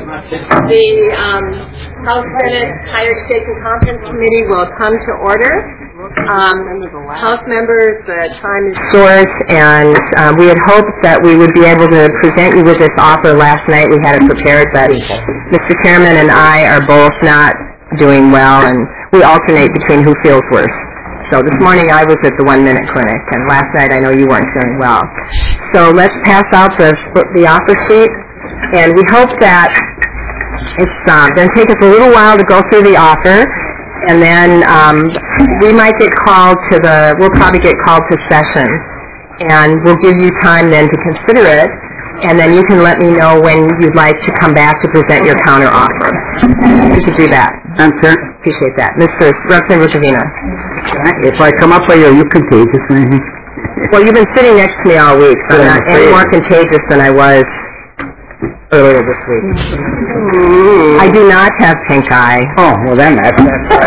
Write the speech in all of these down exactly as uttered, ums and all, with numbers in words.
The um, House Senate Higher Education Conference Committee will come to order. Um, House members, the time is short, and uh, we had hoped that we would be able to present you with this offer last night. We had it prepared, but Mister Chairman and I are both not doing well, and we alternate between who feels worse. So this morning I was at the one-minute clinic, and last night I know you weren't feeling well. So let's pass out the, the offer sheet, and we hope that it's uh, going to take us a little while to go through the offer, and then um, we might get called to the, we'll probably get called to session, and we'll give you time then to consider it, and then you can let me know when you'd like to come back to present your counter offer. You could do that. Answer. Appreciate that. Mister Representative Ricavina. If I come up for you, are you contagious or anything? Well, you've been sitting next to me all week, so I'm not any more contagious than I was earlier this week. Mm. I do not have pink eye. Oh, well then that's...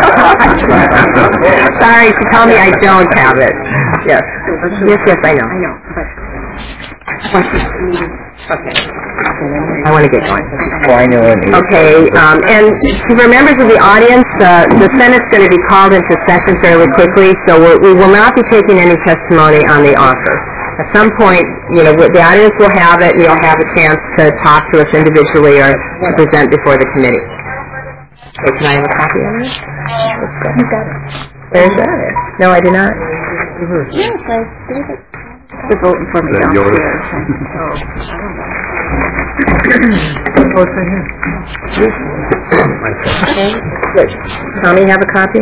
Sorry, she told me I don't have it. Yes. Yes, yes, I know. I know. Okay. I want to get going. Oh, I know it. Okay, um, and for members of the audience, uh, the Senate's going to be called into session fairly quickly, so we're, we will not be taking any testimony on the offer. At some point, you know, the audience will have it, and you'll have a chance to talk to us individually or to present before the committee. Okay, can I have a copy of it? You got it. There's that. No, I do not. Yes, I did it. They're voting for me downstairs. Oh, okay, good. Tommy, have a copy?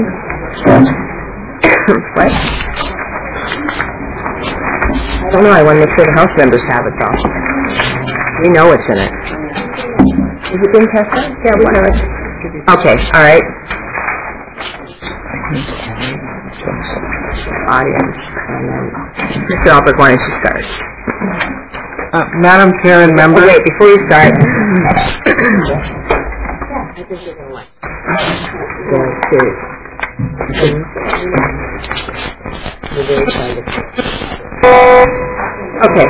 What? I don't know. I want to make sure the House members have it, though. We know what's in it. Is it being tested? Yeah, we know it. Okay, all right. Audience. And then Mister Albert, why don't you start? Uh, Madam Chair and members. Oh, wait, before you start. Okay.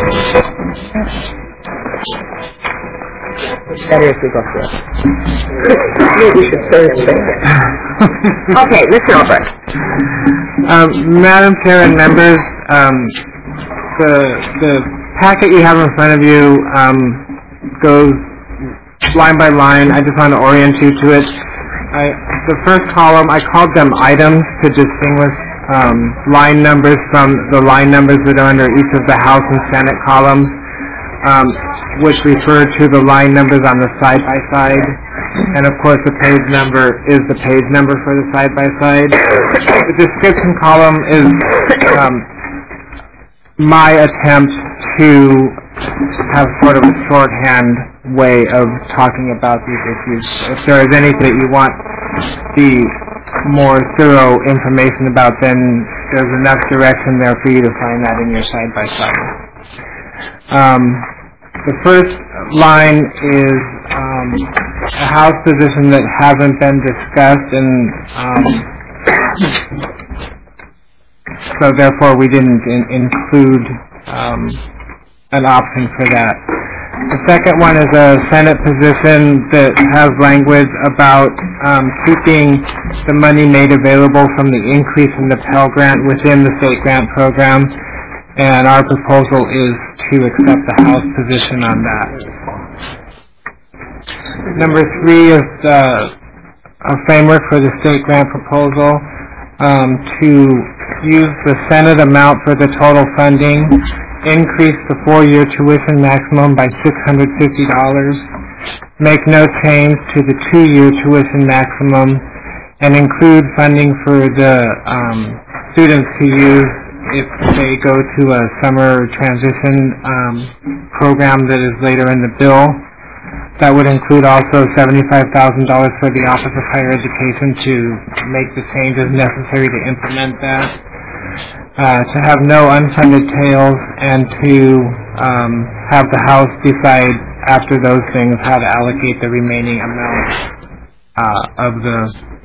It's better if we go through it. Maybe we should start it. Okay, Mister Albert. Um, Madam Chair and members, um, the the packet you have in front of you um, goes line by line. I just want to orient you to it. I, the first column, I called them items to distinguish um, line numbers from the line numbers that are under each of the House and Senate columns, um, which refer to the line numbers on the side-by-side. And of course, the page number is the page number for the side-by-side. The description column is um, my attempt to have sort of a shorthand way of talking about these issues. If there is anything that you want the more thorough information about, then there's enough direction there for you to find that in your side-by-side. Um, the first line is um, a House position that hasn't been discussed, and um, so therefore we didn't in include um, an option for that. The second one is a Senate position that has language about um, keeping the money made available from the increase in the Pell Grant within the state grant program, and our proposal is to accept the House position on that. Number three is the, a framework for the state grant proposal um, to use the Senate amount for the total funding, increase the four-year tuition maximum by six hundred fifty dollars, make no change to the two-year tuition maximum, and include funding for the um, students to use if they go to a summer transition um, program that is later in the bill. That would include also seventy-five thousand dollars for the Office of Higher Education to make the changes necessary to implement that. Uh, to have no unfunded tails, and to um, have the House decide after those things how to allocate the remaining amount uh, of the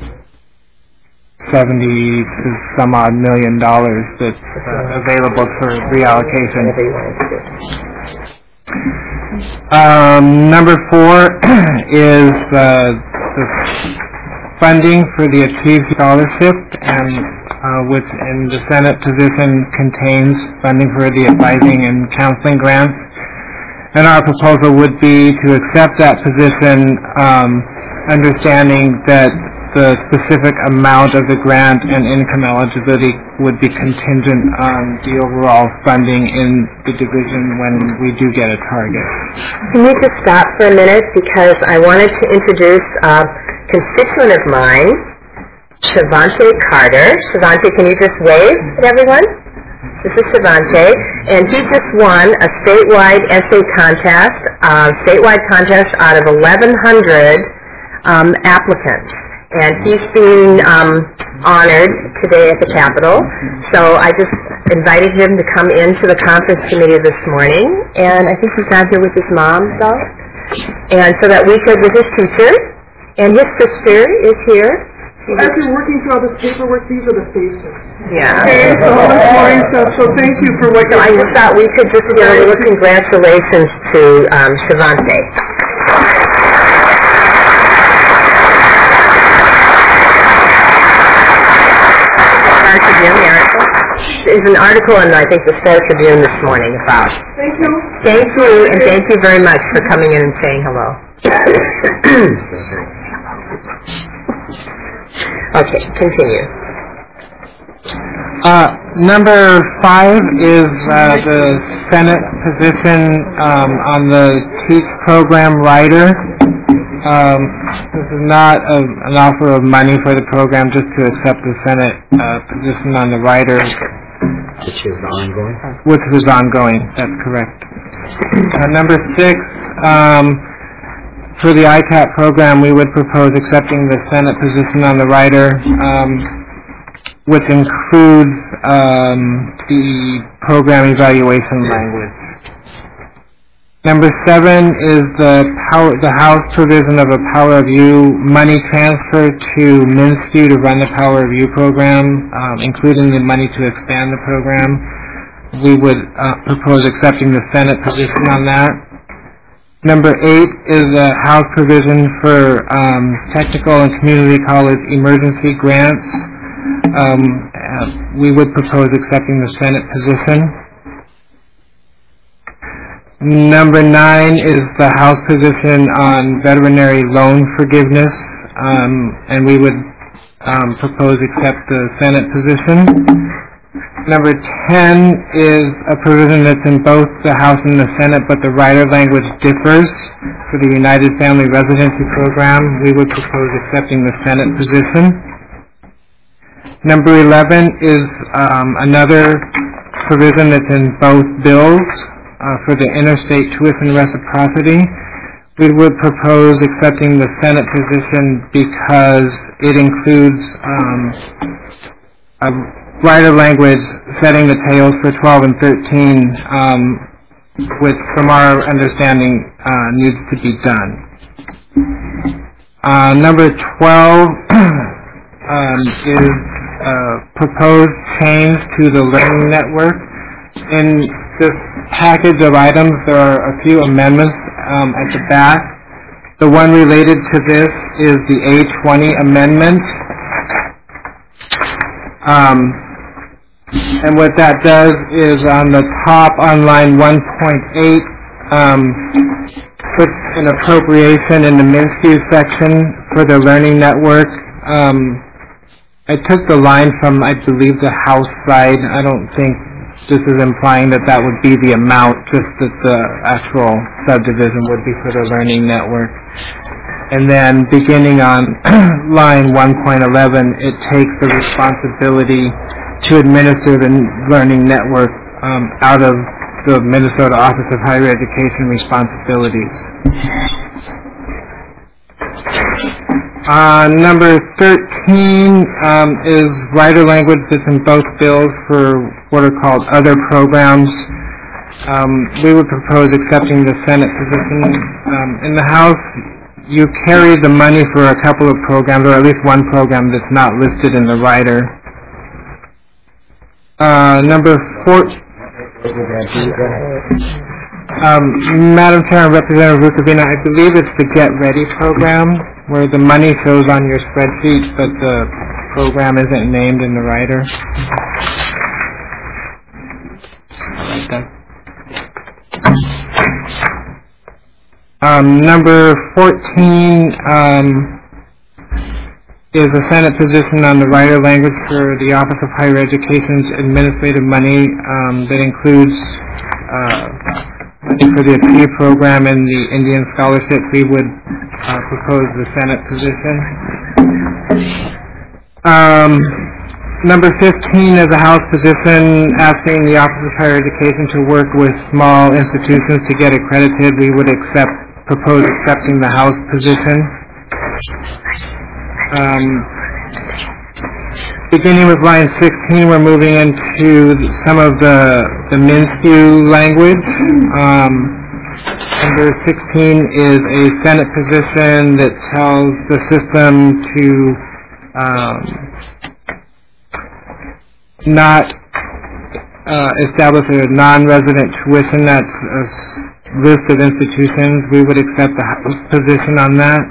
seventy some odd million dollars that's uh, available for reallocation. Um, number four is uh, the funding for the Achieve Scholarship, and uh, which in the Senate position contains funding for the advising and counseling grants. And our proposal would be to accept that position, um, understanding that the specific amount of the grant and income eligibility would be contingent on the overall funding in the division when we do get a target. Can you just stop for a minute, because I wanted to introduce a constituent of mine, Shavante Carter. Shavante, can you just wave at everyone? This is Shavante, and he just won a statewide essay contest, uh, statewide contest out of eleven hundred um, applicants. And he's being um, honored today at the Capitol. So I just invited him to come into the conference committee this morning, and I think he's not here with his mom, though. And so that we could, with his teacher, and his sister is here. As you're working through all this paperwork, these are the faces. Yeah. Okay, so all this morning, so, so thank you for what So I just thought we could just give a little congratulations to um, Shavante. Tribune, the article. There's an article in, I think, the Star Tribune this morning about. Thank you. Thank you, and thank you very much for coming in and saying hello. Okay, continue. Uh, number five is uh, the Senate position um, on the Teach Program Writer. Um, this is not a, an offer of money for the program, just to accept the Senate uh, position on the writer. Which is ongoing? Which is ongoing, that's correct. Uh, number six, um, for the I C A P program, we would propose accepting the Senate position on the writer, um, which includes um, the program evaluation language. Number seven is the power, the House provision of a Power of You money transfer to MnSTU to run the Power of You program, um, including the money to expand the program. We would uh, propose accepting the Senate position on that. Number eight is a House provision for um, technical and community college emergency grants. Um, uh, we would propose accepting the Senate position. Number nine is the House position on veterinary loan forgiveness, um, and we would um, propose accept the Senate position. Number ten is a provision that's in both the House and the Senate, but the writer language differs. For the United Family Residency Program, we would propose accepting the Senate position. Number eleven is um, another provision that's in both bills. Uh, for the interstate tuition reciprocity, we would propose accepting the Senate position because it includes um, a writer language setting the tails for twelve and thirteen, um, which from our understanding uh, needs to be done. Uh, number twelve um, is a proposed change to the Learning Network. In this package of items, there are a few amendments um, at the back. The one related to this is the A twenty amendment. Um, and what that does is on the top on line one point eight, um, puts an appropriation in the MnSTU section for the Learning Network. Um, I took the line from, I believe, the House side. I don't think this is implying that that would be the amount, just that the actual subdivision would be for the Learning Network. And then beginning on line one point eleven, it takes the responsibility to administer the Learning Network um, out of the Minnesota Office of Higher Education responsibilities. Uh, number thirteen um, is writer language that's in both bills for what are called other programs. Um, we would propose accepting the Senate position. Um, in the House, you carry the money for a couple of programs, or at least one program that's not listed in the writer. Uh, number four. Um, Madam Chair and Representative Rukavina, I believe it's the Get Ready program where the money shows on your spreadsheet, but the program isn't named in the rider. Um, number fourteen um, is a Senate position on the rider language for the Office of Higher Education's administrative money um, that includes uh, money for the Achieve program and the Indian Scholarship. We would uh, propose the Senate position. Um, number fifteen is a House position asking the Office of Higher Education to work with small institutions to get accredited. We would accept, propose accepting the House position. Um, beginning with line sixteen, we're moving into some of the, the MnSTU language. Um, number sixteen is a Senate position that tells the system to um, not uh, establish a non-resident tuition. That's a list of institutions. We would accept the House position on that.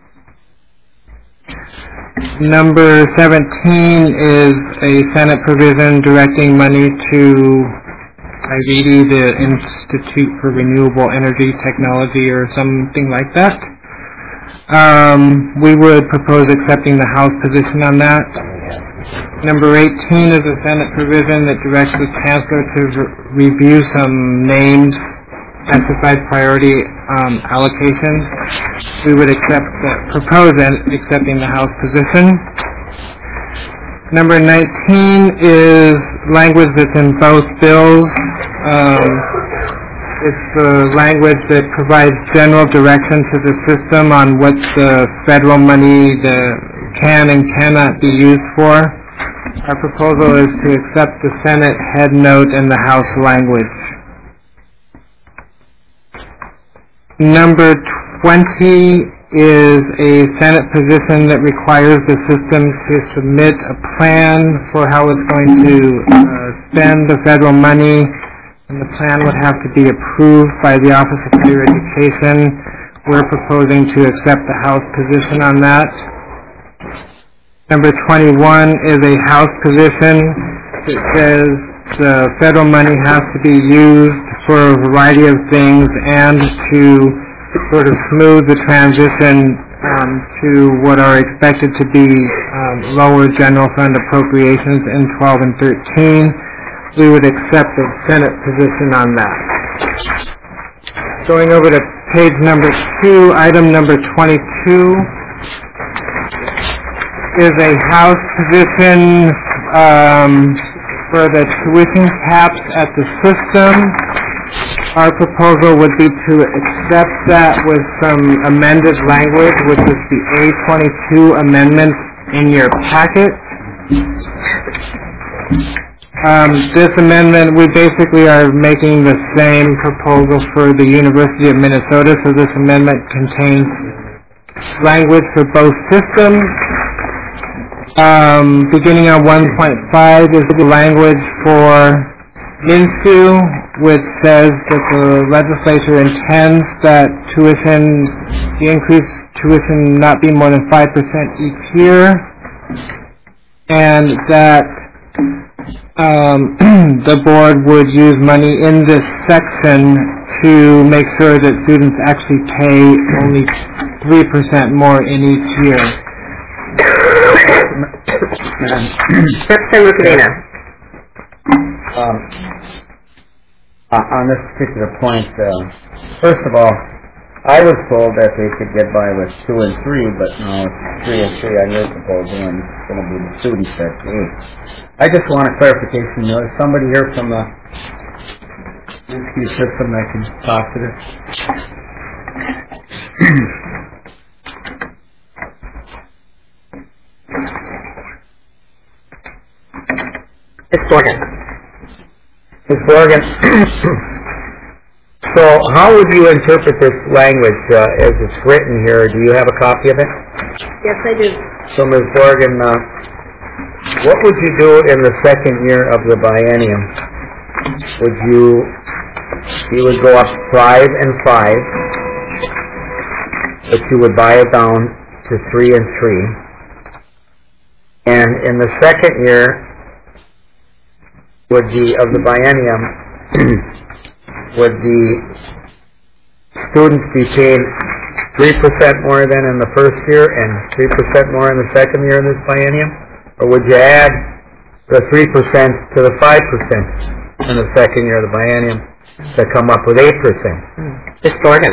Number seventeen is a Senate provision directing money to I V D, the Institute for Renewable Energy Technology, or something like that. Um, we would propose accepting the House position on that. Number eighteen is a Senate provision that directs the Chancellor to re review some named specified priority um, allocations. We would accept the, propose accepting the House position. Number nineteen is language that's in both bills. Um, it's the language that provides general direction to the system on what the federal money the can and cannot be used for. Our proposal is to accept the Senate head note and the House language. Number twenty is a Senate position that requires the system to submit a plan for how it's going to uh, spend the federal money, and the plan would have to be approved by the Office of Higher Education. We're proposing to accept the House position on that. Number twenty-one is a House position that says the federal money has to be used for a variety of things and to sort of smooth the transition um, to what are expected to be um, lower general fund appropriations in twelve and thirteen. We would accept the Senate position on that. Going over to page number two, item number twenty-two is a House position um, for the tuition caps at the system. Our proposal would be to accept that with some amended language, which is the A twenty-two amendment in your packet. Um, this amendment, we basically are making the same proposal for the University of Minnesota, so this amendment contains language for both systems. Um, beginning on one point five is the language for MnSTU, which says that the legislature intends that tuition, the increased tuition not be more than five percent each year, and that um, the board would use money in this section to make sure that students actually pay only three percent more in each year. Representative Rukavina. Um, uh, on this particular point, uh, first of all, I was told that they could get by with two and three, but no, it's three and three on your proposal, and it's going to be the students that pay. I just want a clarification. You know, is somebody here from the MnSTU system that can talk to this? Miz Borgen. Miz Borgen, so how would you interpret this language uh, as it's written here? Do you have a copy of it? Yes, I do. So, Miz Borgen, uh, what would you do in the second year of the biennium? Would you you would go up five and five, but you would buy it down to three and three. And in the second year, would the, of the biennium, would the students be paid three percent more than in the first year and three percent more in the second year in this biennium? Or would you add the three percent to the five percent in the second year of the biennium to come up with eight percent? Miz Morgan.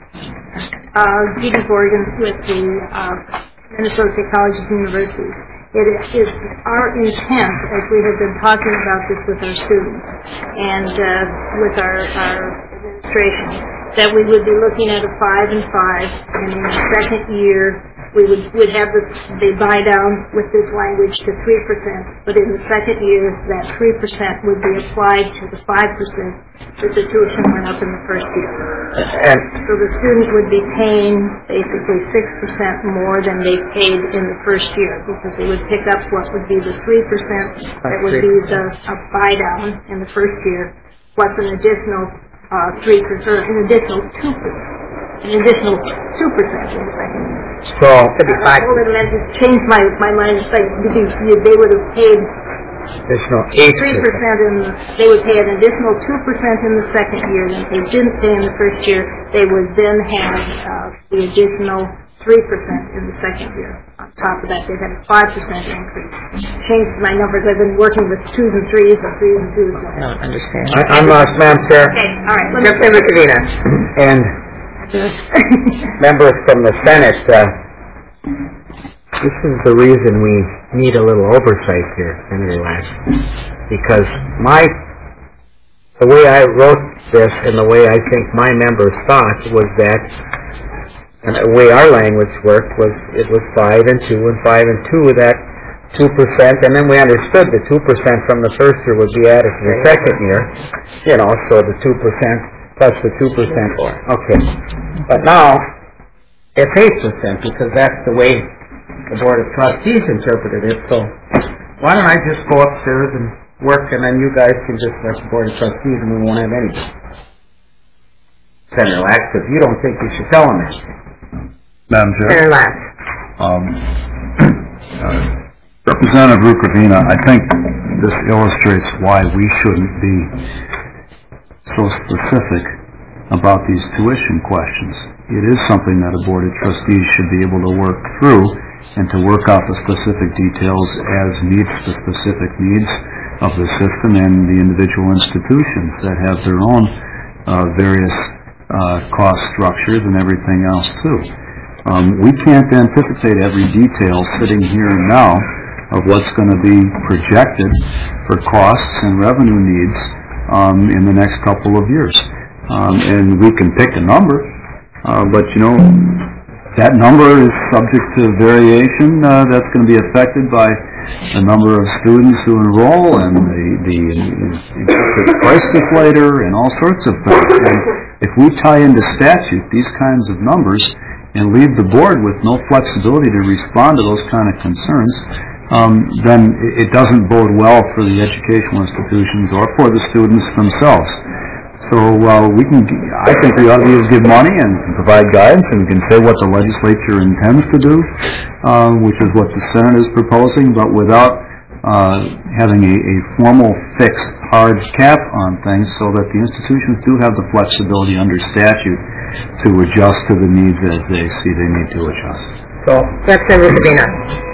Uh, Judy Morgan with the uh, Minnesota State Colleges and Universities. It is our intent, as we have been talking about this with our students and uh, with our, our administration, that we would be looking at a five and five, and in the second year we would would have the, the buy down with this language to three percent, but in the second year that three percent would be applied to the five percent that the tuition went up in the first year. And so the students would be paying basically six percent more than they paid in the first year, because they would pick up what would be the three percent that would be the a buy down in the first year, plus an additional uh, three percent, an additional two percent, an additional two percent in the second year. so, Could be five. Well, it meant to change my my mind. It's like they would have paid additional eight three percent in the, they would pay an additional two percent in the second year, and if they didn't pay in the first year, they would then have uh, the additional three percent in the second year. On top of that, they'd have a five percent increase. Changed my numbers. I've been working with twos and threes and threes and twos. I don't understand. I, I'm lost, Madam Chair. Okay, all right. Representative Kavina. And members from the Senate, uh, this is the reason we need a little oversight here, Senator Lass, because my, the way I wrote this and the way I think my members thought was that, and the way our language worked was, it was five and two and five and two with that two percent, and then we understood the two percent from the first year would be added to the second year, you know, so the two percent plus the two percent. Okay. But now, it's eight percent because that's the way the Board of Trustees interpreted it. So why don't I just go upstairs and work, and then you guys can just, as the Board of Trustees, and we won't have anything. Senator Lax, if you don't think you should tell them anything. Madam Chair. Senator Lass. Um, uh, Representative Rukavina, I think this illustrates why we shouldn't be so specific about these tuition questions. It is something that a Board of Trustees should be able to work through and to work out the specific details as meets the specific needs of the system and the individual institutions that have their own uh, various uh, cost structures and everything else too. Um, we can't anticipate every detail sitting here and now of what's going to be projected for costs and revenue needs um, in the next couple of years. Um, and we can pick a number, uh, but you know, that number is subject to variation uh, that's going to be affected by the number of students who enroll and the, the, the price deflator and all sorts of things. And if we tie into statute these kinds of numbers and leave the board with no flexibility to respond to those kind of concerns, um, then it doesn't bode well for the educational institutions or for the students themselves. So uh, we can, I think we ought to give money and provide guidance, and we can say what the legislature intends to do, uh, which is what the Senate is proposing, but without uh, having a, a formal fixed hard cap on things, so that the institutions do have the flexibility under statute to adjust to the needs as they see they need to adjust. So, Representative Kavina.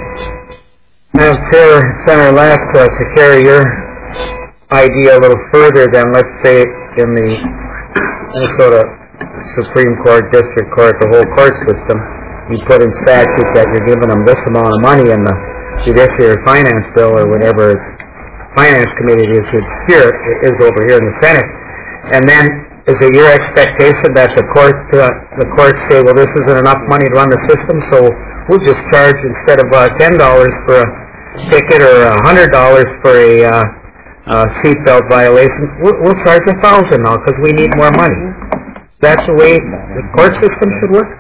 Madam Chair, Senator Lass, uh, to carry your idea a little further than, let's say, in the Minnesota Supreme Court, District Court, the whole court system, you put in statute that you're giving them this amount of money in the Judiciary Finance Bill or whatever Finance Committee is here, is over here in the Senate. And then, is it your expectation that the court, uh, the courts say, well, this isn't enough money to run the system, so we'll just charge, instead of uh, ten dollars for a ticket or one hundred dollars for a uh, uh, seatbelt violation, we'll, we'll charge a thousand now because we need more money. That's the way the court system should work?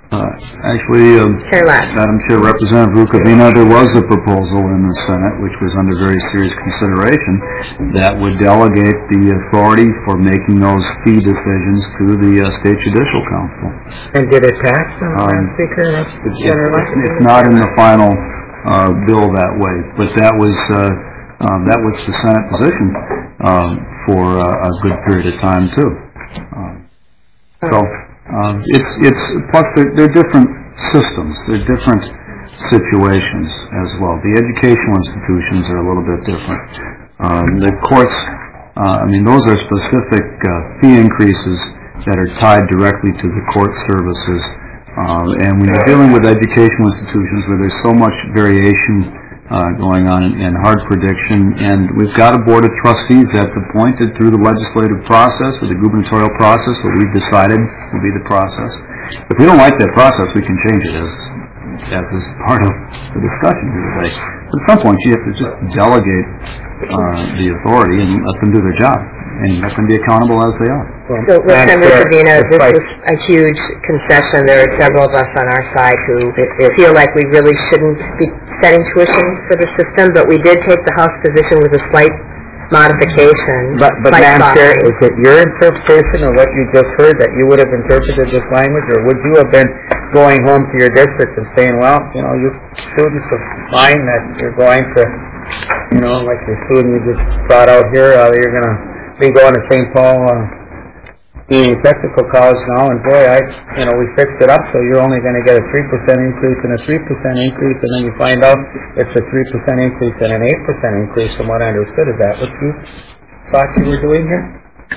Uh, actually, um, Chair Lash. Madam Chair, Representative Rukavina, there was a proposal in the Senate, which was under very serious consideration, that would delegate the authority for making those fee decisions to the uh, State Judicial Council. And did it pass, uh, Um, Madam Speaker? That's the It's, general it's, it's not in the final uh, bill that way, but that was uh, um, that was the Senate position um, for uh, a good period of time too. Um, so. Um, it's, it's, plus they're, they're different systems, they're different situations as well. The educational institutions are a little bit different. Um, the courts, uh, I mean, those are specific uh, fee increases that are tied directly to the court services. Um, and when you're dealing with educational institutions where there's so much variation uh, going on and hard prediction, and we've got a board of trustees that's appointed through the legislative process or the gubernatorial process, what we've decided will be the process. If we don't like that process, we can change it as as is part of the discussion here today. At some point, you have to just delegate uh, the authority and let them do their job, and let them be accountable as they are. So, Representative Rubino, this is a huge concession. There are several of us on our side who feel like we really shouldn't be setting tuition for the system, but we did take the House position with a slight modification. But, but slight Madam Chair, softening. is it your interpretation of what you just heard that you would have interpreted this language, or would you have been going home to your district and saying, well, you know, you students of mine that you're going to, you know, like your student you just brought out here, uh, you're going to be going to Saint Paul uh, Union Technical College now, and boy, I, you know, we fixed it up so you're only going to get a three percent increase and a three percent increase, and then you find out it's a three percent increase and an eight percent increase from what I understood. Is that what you thought you were doing here?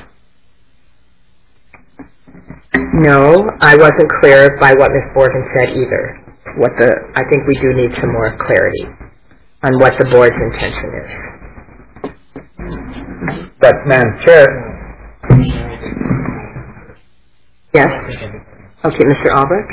No, I wasn't clear by what Miz Borgen said either. What the, I think we do need some more clarity on what the board's intention is. But, Madam Chair, Yes? Okay, Mister Albrecht?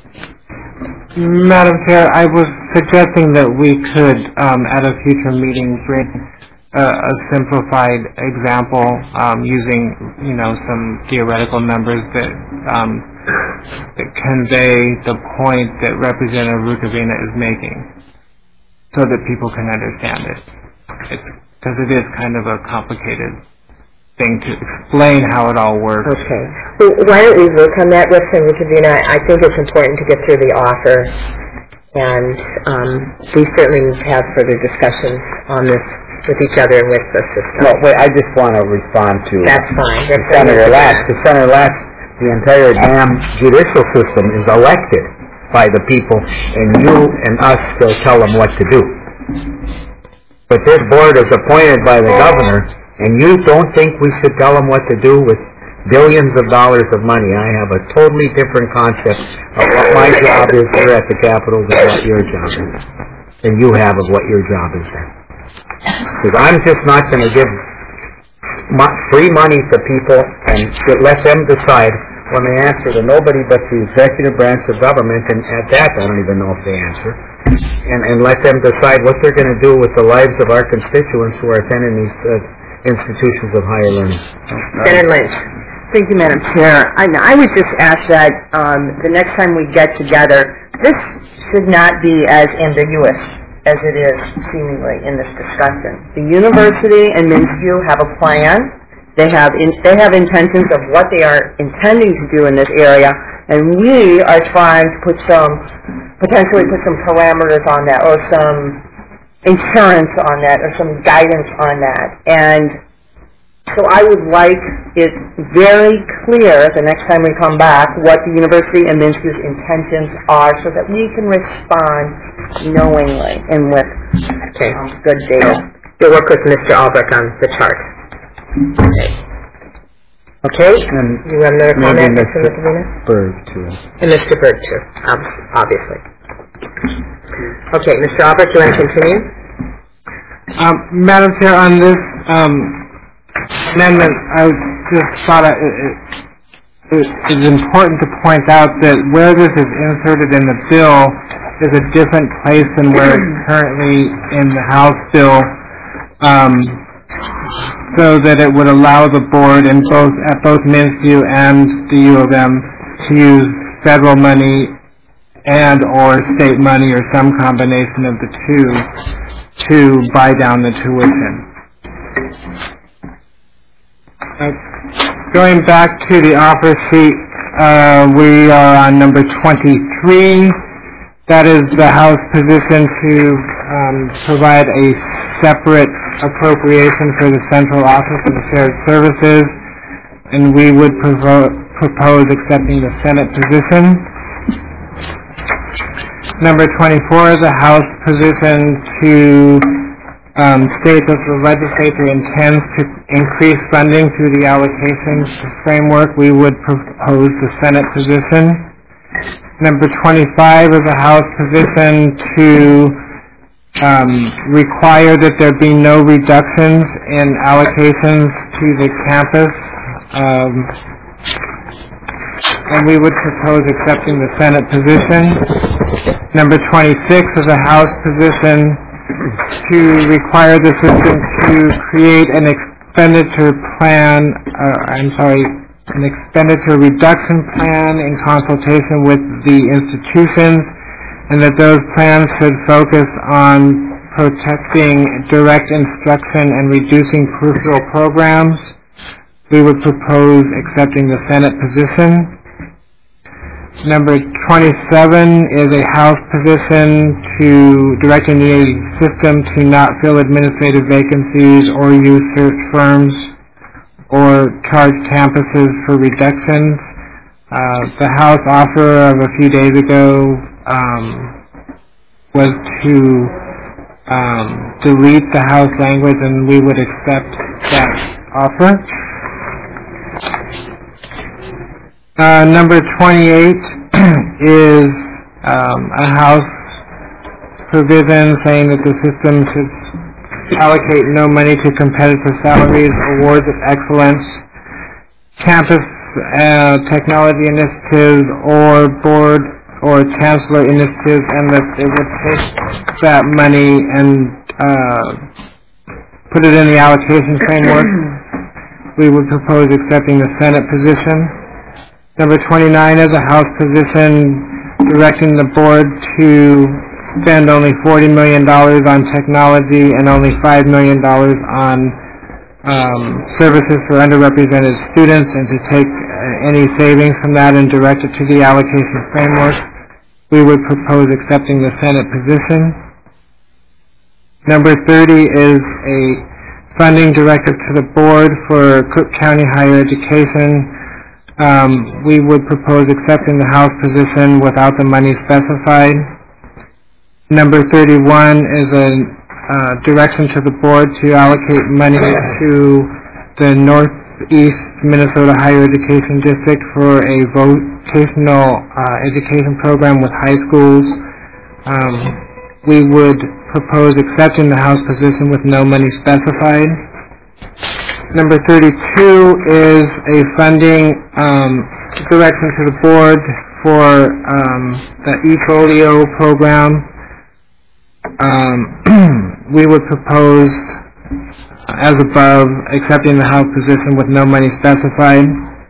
Madam Chair, I was suggesting that we could, um, at a future meeting, bring uh, a simplified example um, using, you know, some theoretical numbers that, um, that convey the point that Representative Rukavina is making, so that people can understand it. It's because it is kind of a complicated thing to explain how it all works. Okay. Well, why don't we work on that, Representative Rukavina? I think it's important to get through the offer, and um, we certainly need to have further discussions on this with each other and with the system. no, wait, I just want to respond to That's fine. to Senator Lash. To Senator Lash, the entire damn judicial system is elected by the people, and you and us still tell them what to do. But this board is appointed by the governor, and you don't think we should tell them what to do with billions of dollars of money. I have a totally different concept of what my job is here at the Capitol than what your job is, than you have of what your job is there. Because I'm just not going to give mo- free money to people and let them decide when they answer to nobody but the executive branch of government, and at that I don't even know if they answer, and, and let them decide what they're going to do with the lives of our constituents who are attending these uh, institutions of higher learning. Senator Lynch. Thank you, Madam Chair. I, I would just ask that um, the next time we get together, this should not be as ambiguous as it is seemingly in this discussion. The university and MnSTU have a plan. They have in, they have intentions of what they are intending to do in this area, and we are trying to put some, potentially put some parameters on that, or some insurance on that, or some guidance on that. And so I would like it very clear the next time we come back what the university and MnSTU's intentions are, so that we can respond knowingly and with Okay. um, good data. You'll work with Mister Albrecht on the chart. Okay. Okay? And You have another maybe comment, Mister Mister Rukavina? Berg, too. And Mister Berg, too, ob- obviously. Okay, Mister Albrecht, do you want to continue? Um, Madam Chair, on this um, amendment, I just thought it, it, it is important to point out that where this is inserted in the bill is a different place than where it's currently in the House bill, um, so that it would allow the board in both at both MnSTU and the U of M to use federal money and or state money or some combination of the two to buy down the tuition. Uh, going back to the offer sheet, uh, we are on number twenty-three. That is the House position to um, provide a separate appropriation for the central office of the shared services, and we would provo- propose accepting the Senate position. Number twenty-four is a House position to um, state that the legislature intends to increase funding through the allocations framework. We would propose the Senate position. Number twenty-five is a House position to um, require that there be no reductions in allocations to the campus. Um, and we would propose accepting the Senate position. Number twenty-six is a House position to require the system to create an expenditure plan, uh, I'm sorry, an expenditure reduction plan in consultation with the institutions, and that those plans should focus on protecting direct instruction and reducing peripheral programs. We would propose accepting the Senate position. Number twenty-seven is a House position to directing the system to not fill administrative vacancies or use search firms or charge campuses for reductions. Uh, the House offer of a few days ago um, was to um, delete the House language, and we would accept that offer. Uh, number twenty-eight is um, a House provision saying that the system should allocate no money to competitive salaries, awards of excellence, campus uh, technology initiatives, or board or chancellor initiatives, and that it would take that money and uh, put it in the allocation framework. We would propose accepting the Senate position. Number twenty-nine is a House position directing the board to spend only forty million dollars on technology and only five million dollars on um, services for underrepresented students, and to take uh, any savings from that and direct it to the allocation framework. We would propose accepting the Senate position. Number thirty is a funding directive to the board for Cook County Higher Education. Um, we would propose accepting the House position without the money specified. Number thirty-one is a uh, direction to the board to allocate money to the Northeast Minnesota Higher Education District for a vocational uh, education program with high schools. Um, we would propose accepting the House position with no money specified. Number thirty-two is a funding um, direction to the board for um, the eFolio program. Um, we would propose, as above, accepting the House position with no money specified.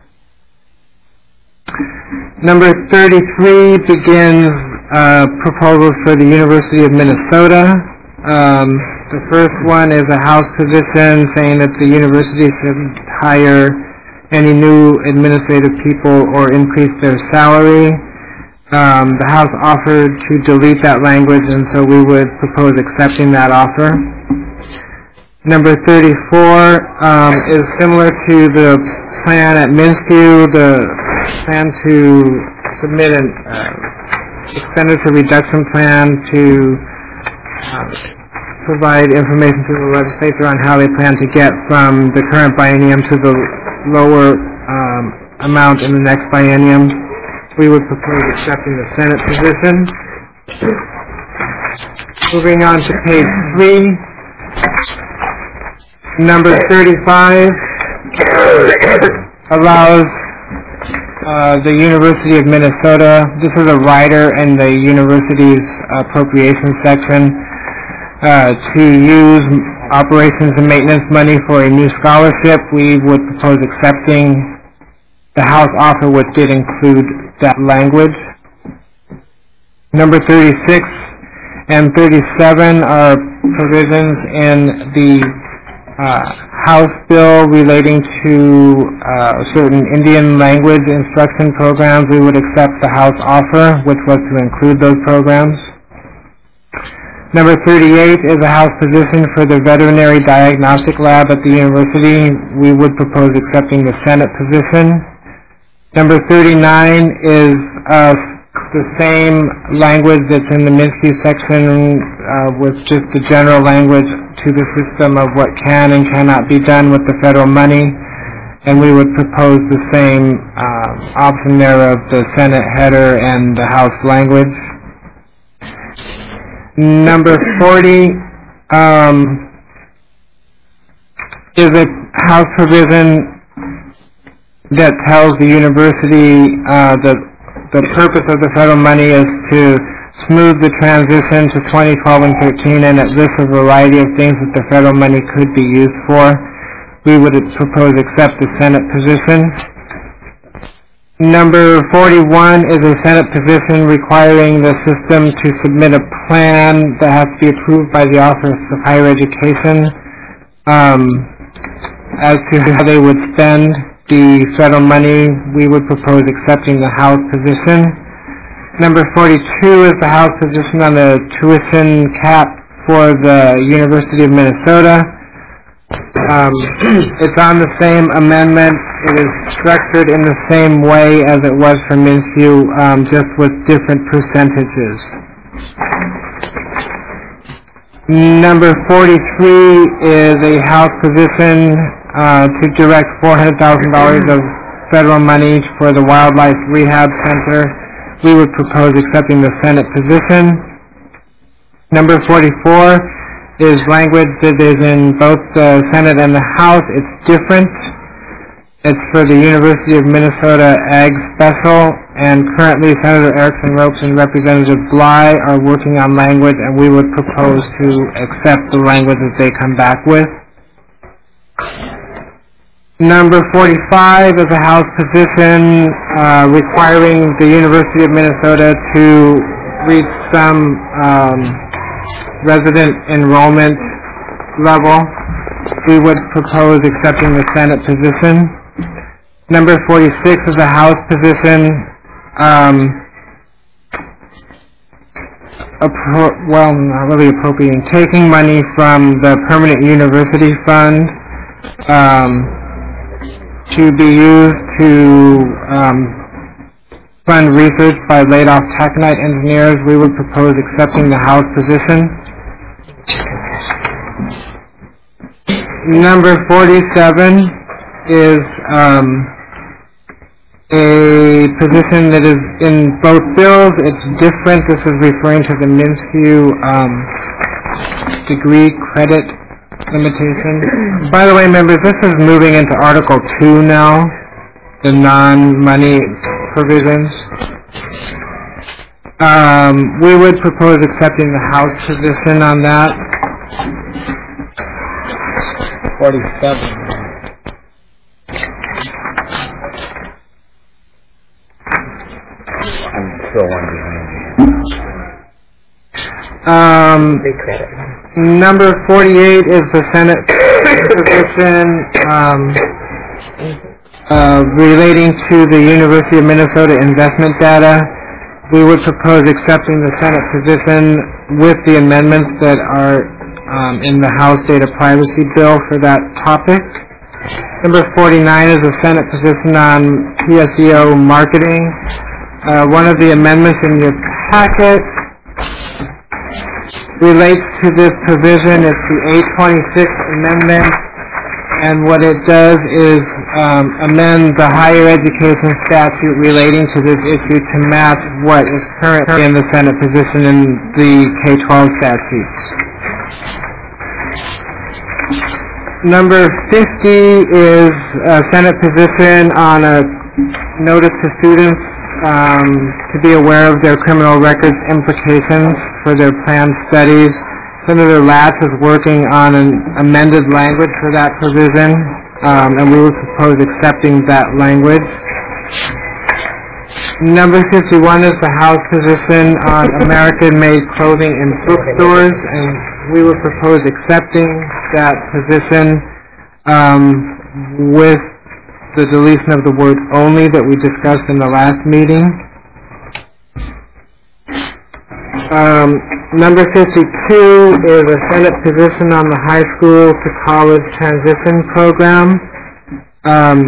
Number thirty-three begins uh, proposals for the University of Minnesota. Um, the first one is a House position saying that the university should hire any new administrative people or increase their salary. Um, the House offered to delete that language, and so we would propose accepting that offer. Number thirty-four um, is similar to the plan at Minskew, the plan to submit an uh, expenditure reduction plan to uh, provide information to the legislature on how they plan to get from the current biennium to the lower um, amount in the next biennium. We would propose accepting the Senate position. Moving on to page three. Number thirty-five allows uh, the University of Minnesota, this is a rider in the university's appropriations section, uh, to use operations and maintenance money for a new scholarship. We would propose accepting the House offer, which did include that language. Number thirty-six and thirty-seven are provisions in the uh, House bill relating to uh, certain Indian language instruction programs. We would accept the House offer, which was to include those programs. Number thirty-eight is a House position for the Veterinary Diagnostic Lab at the university. We would propose accepting the Senate position. Number thirty-nine is uh, the same language that's in the Minsky section uh, with just the general language to the system of what can and cannot be done with the federal money. And we would propose the same uh, option there of the Senate header and the House language. Number forty um, is a House provision that tells the university uh, that the purpose of the federal money is to smooth the transition to twenty twelve and thirteen, and it lists a variety of things that the federal money could be used for. We would propose accept the Senate position. Number forty-one is a Senate position requiring the system to submit a plan that has to be approved by the Office of Higher Education um, as to how they would spend the federal money. We would propose accepting the House position. Number forty-two is the House position on the tuition cap for the University of Minnesota. Um, it's on the same amendment. It is structured in the same way as it was for Minshew, um, just with different percentages. Number forty-three is a House position uh, to direct four hundred thousand dollars of federal money for the Wildlife Rehab Center. We would propose accepting the Senate position. Number forty-four is language that is in both the Senate and the House. It's different. It's for the University of Minnesota Ag Special, and currently Senator Erickson Ropes and Representative Bly are working on language, and we would propose to accept the language that they come back with. Number forty-five is a House position uh, requiring the University of Minnesota to reach some um, resident enrollment level. We would propose accepting the Senate position. Number forty-six is a House position, um, appro- well, not really appropriating, taking money from the Permanent University Fund um, to be used to um, fund research by laid-off taconite engineers. We would propose accepting the House position. Number forty-seven is um, a position that is in both bills. It's different. This is referring to the Minshew um, degree credit limitation. By the way, members, this is moving into Article two now, the non-money provisions. Um, we would propose accepting the House position on that. forty-seven. I'm still one behind Um, you. Big credit. number forty-eight is the Senate position um, uh, relating to the University of Minnesota investment data. We would propose accepting the Senate position with the amendments that are um, in the House Data Privacy Bill for that topic. Number forty-nine is a Senate position on P S E O marketing. Uh, one of the amendments in your packet relates to this provision. It's the eight twenty-six amendment, and what it does is um, amend the higher education statute relating to this issue to match what is currently in the Senate position in the K twelve statute. Number fifty is a Senate position on a notice to students um, to be aware of their criminal records implications for their planned studies. Senator Latz is working on an amended language for that provision, um, and we will propose accepting that language. Number fifty-one is the House position on American-made clothing in bookstores, and we would propose accepting that position um, with the deletion of the word only that we discussed in the last meeting. Um, number fifty-two is a Senate position on the high school to college transition program. Um,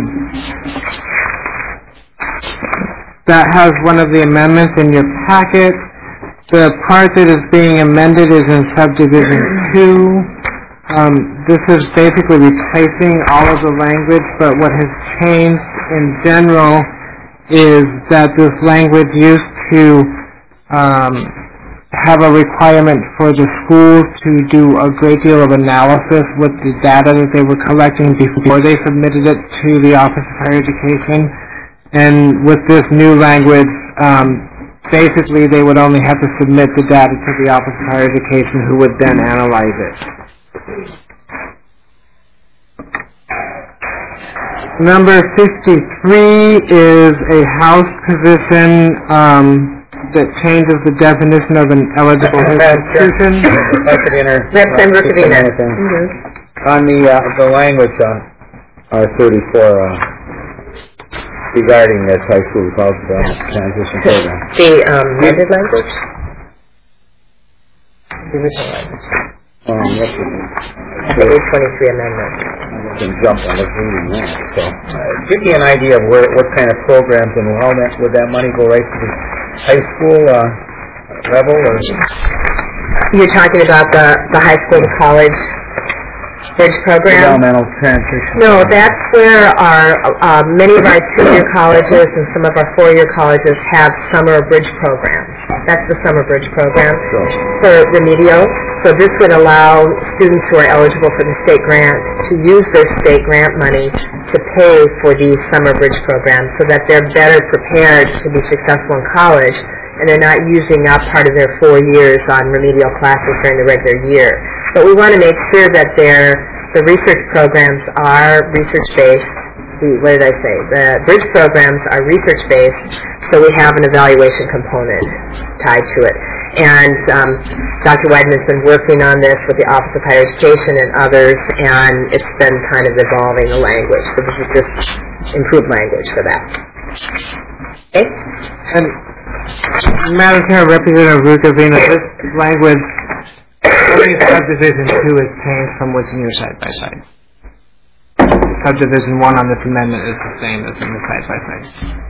that has one of the amendments in your packet. The part that is being amended is in subdivision two. Um, this is basically replacing all of the language, but what has changed in general is that this language used to um, have a requirement for the school to do a great deal of analysis with the data that they were collecting before they submitted it to the Office of Higher Education. And with this new language, um, basically they would only have to submit the data to the Office of Higher Education, who would then analyze it. Number fifty-three is a House position um, that changes the definition of an eligible institution. If I could enter. Representative Rukavina. On the, uh, the language on R thirty-four, uh, regarding this high school college development transition program. The um, amended language? The original language. Um, what's it? The eight twenty-three amendment. I can jump on the reading that. So, uh, give me an idea of where, what kind of programs and how that, would that money go right to the high school uh, level? Or? You're talking about the, the high school to college bridge program? Developmental transition. No, that's where our uh, many of our two-year colleges and some of our four-year colleges have summer bridge programs. That's the summer bridge program Sure. for remedial. So this would allow students who are eligible for the state grant to use their state grant money to pay for these summer bridge programs so that they're better prepared to be successful in college, and they're not using up part of their four years on remedial classes during the regular year. But we want to make sure that their the research programs are research-based. The, what did I say? The bridge programs are research-based, so we have an evaluation component tied to it. And um, Doctor Weidman's been working on this with the Office of Higher Education and others, and it's been kind of evolving the language. So this is just improved language for that. Okay? And Madam Chair, Representative Rukavina, this language, only subdivision two is changed from what's in your side-by-side. Subdivision one on this amendment is the same as in the side-by-side.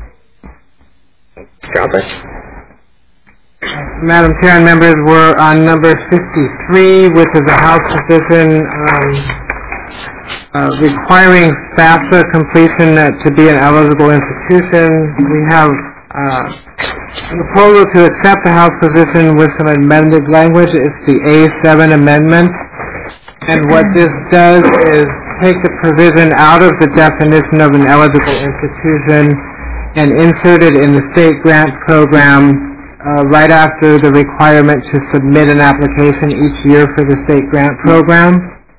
Robert? Madam Chair and members, we're on number fifty-three, which is a House position um, uh, requiring FAFSA completion uh, to be an eligible institution. We have uh, a proposal to accept the House position with some amended language. It's the A seven amendment. And what this does is take the provision out of the definition of an eligible institution and insert it in the state grant program Uh, right after the requirement to submit an application each year for the state grant program.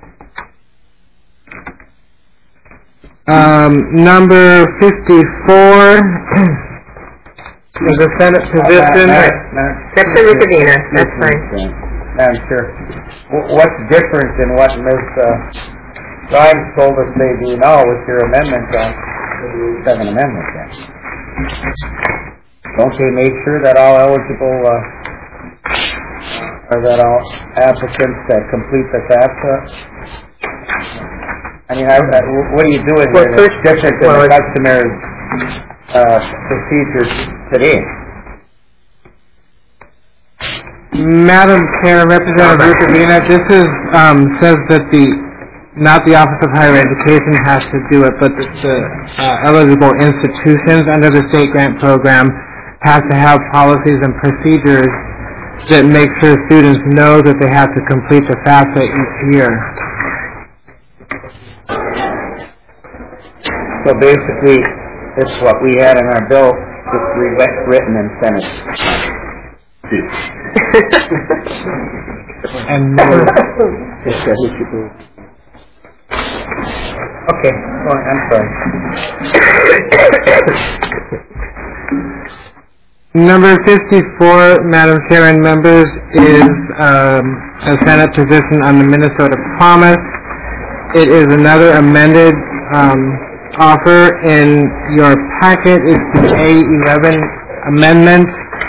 Um, number fifty-four is a Senate position. That's the Rukavina. That's fine. Madam Chair, what's different than what Miz Uh, Grimes told us they do now with your amendment on the seven amendment then? Don't they make sure that all eligible, uh, or that all applicants that complete the FAFSA? I mean, I, I, what are you doing Well, here that's first- different than well, the customary uh, procedures today? Madam Chair, Representative Rukavina, this is, um, says that the, not the Office of Higher Education has to do it, but the, the uh, eligible institutions under the state grant program has to have policies and procedures that make sure students know that they have to complete the FAFSA each year. So basically, it's what we had in our bill, just rewritten and sent it. And more. Okay, well, I'm sorry. Number fifty-four, Madam Chair and members, is um, a Senate position on the Minnesota Promise. It is another amended um, offer. In your packet is the A eleven amendment.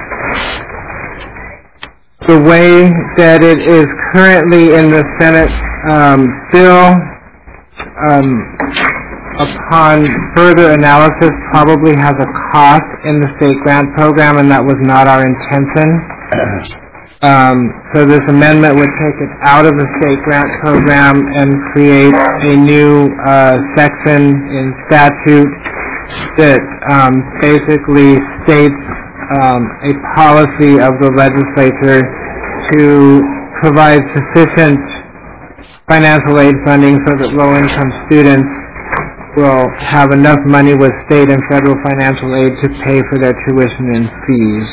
The way that it is currently in the Senate um, bill, um, upon further analysis, probably has a cost in the state grant program, and that was not our intention. Um, so this amendment would take it out of the state grant program and create a new uh, section in statute that um, basically states um, a policy of the legislature to provide sufficient financial aid funding so that low-income students will have enough money with state and federal financial aid to pay for their tuition and fees.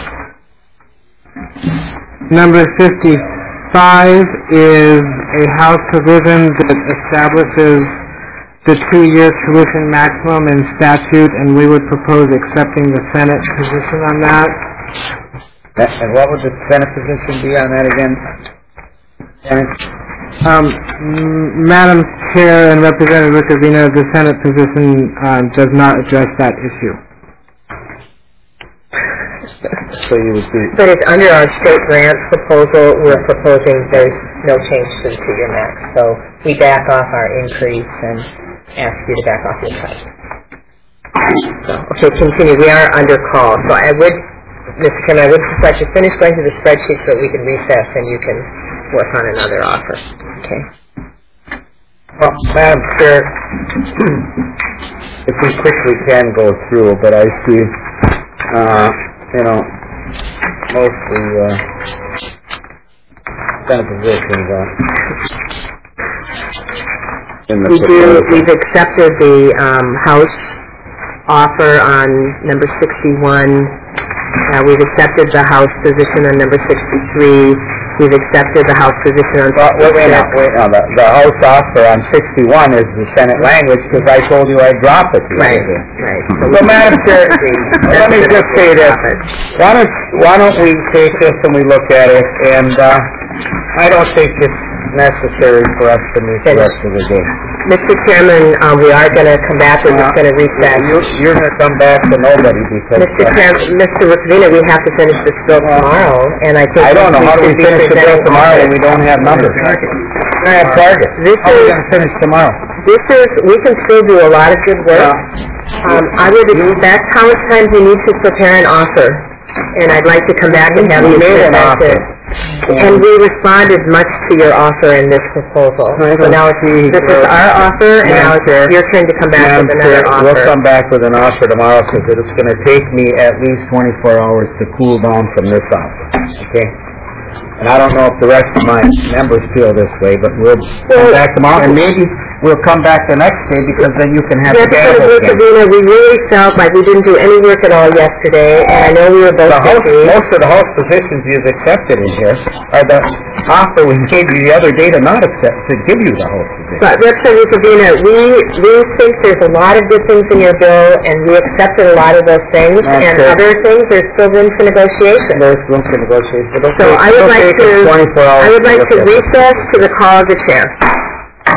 Number fifty-five is a House provision that establishes the two-year tuition maximum in statute, and we would propose accepting the Senate position on that. And what would the Senate position be on that again? Um, m- Madam Chair and Representative Ricavino, the Senate position um, does not address that issue. So you would be... But it's under our state grant proposal. We're proposing there's no change to the two-year max. So we back off our increase and ask you to back off your cut. So, okay, continue. We are under call. So I would, Mister Chairman, I would just let you finish going through the spreadsheet so that we can recess and you can work on another offer. Okay. Well, Madam Chair, if we quickly can go through, but I see, uh, you know, mostly uh, Senate positions uh, in the We do, proposal. we've accepted the um, House offer on number sixty-one. Uh, we've accepted the House position on number sixty-three. We've accepted the House position on Well, wait, wait, now, wait, now, the, the House offer on sixty-one is the Senate language, because I told you I'd drop it. the Right, other day. right. So, Madam Chair, let me just say this. Why don't, why don't we take this and we look at it, and uh, I don't think it's necessary for us to meet the rest of the day. Mister Chairman, uh, we are going to come back. We're just going to recess. You're, you're going to come back to nobody, because... Mister Uh, Chairman, Mister Ricavino, we have to finish this bill tomorrow, and I think... I don't know, how do we should be finish the bill presenting- tomorrow when we don't have numbers? I have targets. This How are we is- going to finish tomorrow? This is, we can still do a lot of good work. Um, I would expect how much time we need to prepare an offer, and I'd like to come back and have you We made an present offer. it. And we responded much to your offer in this proposal. So now it's, this is our offer, and now it's your turn to come back Madam with another Chair, offer. we'll come back with an offer tomorrow, because it's going to take me at least twenty-four hours to cool down from this offer, okay? And I don't know if the rest of my members feel this way, but we'll come back tomorrow, and maybe we'll come back the next day, because then you can have the gavel Representative again. Ricavino, we really felt like we didn't do any work at all yesterday, and I know we were both The House, busy. most of the House positions you've accepted in here are the offer we gave you the other day to not accept, to give you the House position. But Representative Ricavino, we, we think there's a lot of good things in your bill, and we accepted a lot of those things, That's and good. other things, there's still room for negotiation. There's room for negotiation. It'll So take- I would it'll like take us to, twenty-four hours I would like look to at it. recess to the call of the chair.